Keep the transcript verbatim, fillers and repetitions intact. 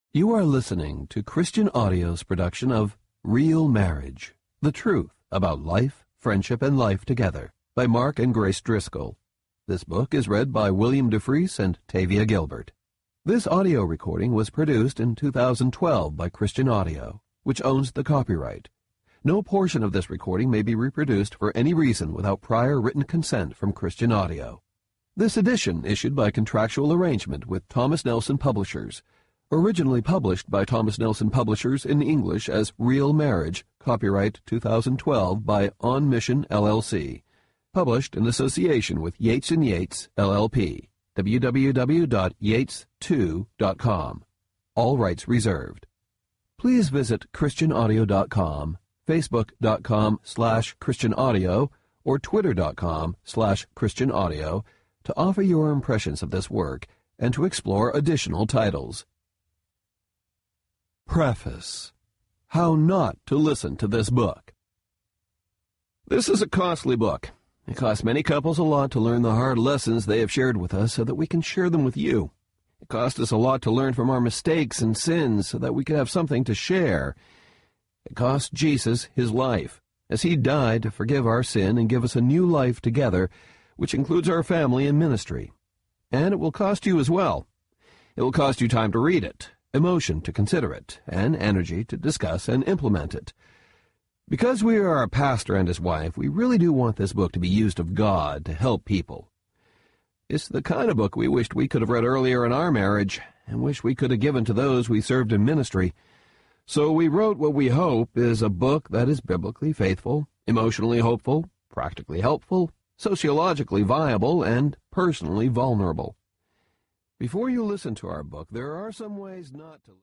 You are listening to Christian Audio's production of Real Marriage, The Truth About Life, Friendship, and Life Together by Mark and Grace Driscoll. This book is read by William DeFries and Tavia Gilbert. This audio recording was produced in two thousand twelve by Christian Audio, which owns the copyright. No portion of this recording may be reproduced for any reason without prior written consent from Christian Audio. This edition issued by contractual arrangement with Thomas Nelson Publishers, originally published by Thomas Nelson Publishers in English as Real Marriage, copyright two thousand twelve by On Mission, L L C, published in association with Yates and Yates, L L P, w w w dot yates two dot com. All rights reserved. Please visit christian audio dot com, facebook dot com slash christian audio, or twitter dot com slash christian audio to offer your impressions of this work and to explore additional titles. Preface. How not to listen to this book. This is a costly book. It costs many couples a lot to learn the hard lessons they have shared with us so that we can share them with you. It cost us a lot to learn from our mistakes and sins so that we could have something to share. It cost Jesus his life, as he died to forgive our sin and give us a new life together, which includes our family and ministry. And it will cost you as well. It will cost you time to read it, emotion to consider it, and energy to discuss and implement it. Because we are a pastor and his wife, we really do want this book to be used of God to help people. It's the kind of book we wished we could have read earlier in our marriage and wish we could have given to those we served in ministry. So we wrote what we hope is a book that is biblically faithful, emotionally hopeful, practically helpful, sociologically viable, and personally vulnerable. Before you listen to our book, there are some ways not to